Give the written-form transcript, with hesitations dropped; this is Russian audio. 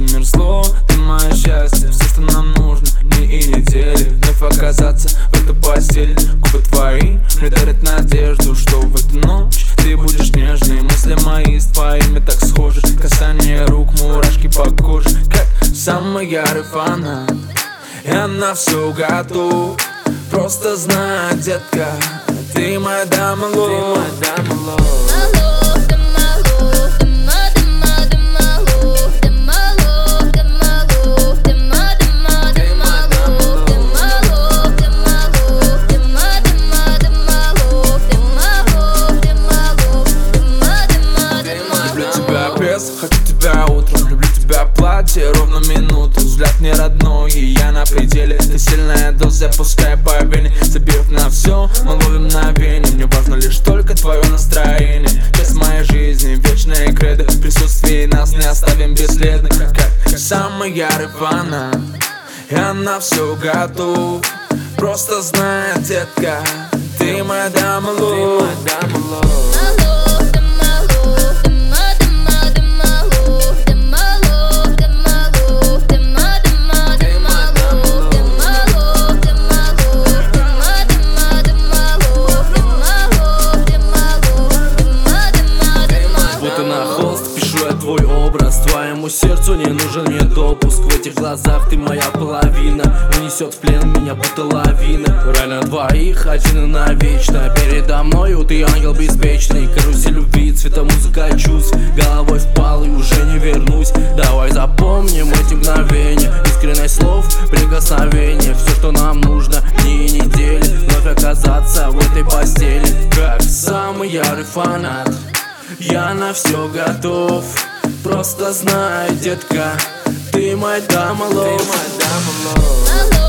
мир зло, ты мое счастье. Все, что нам нужно, дни и недели. Вновь оказаться в этой постели. Губы твои мне дарят надежду, что в эту ночь ты будешь нежной. Мысли мои с твоими так схожи. Касание рук, мурашки по коже, как самый ярый фанат. И она все готов. Просто знай, детка, ты моя дама лов. Хочу тебя утром, люблю тебя платье ровно минуту. Взгляд не родной, и я на пределе. Ты сильная доза, пускай по вене. Забив на все, мы ловим мгновение. Мне важно лишь только твое настроение. Часть моей жизни, вечная кредо. В присутствии нас не оставим бесследно. Как самый ярый фанат. И она все готов. Просто знай, детка, ты моя дама лов. Твой образ, твоему сердцу не нужен мне допуск. В этих глазах ты моя половина. Унесет в плен меня будто лавина. Рай на двоих, один и навечно. Передо мною ты ангел беспечный. Карусель любви, цвета музыка чувств. Головой впал и уже не вернусь. Давай запомним эти мгновения. Искренность слов, прикосновения. Все, что нам нужно, дни и недели. Вновь оказаться в этой постели. Как самый ярый фанат, я на все готов. Просто знай, детка, ты моя дама лов.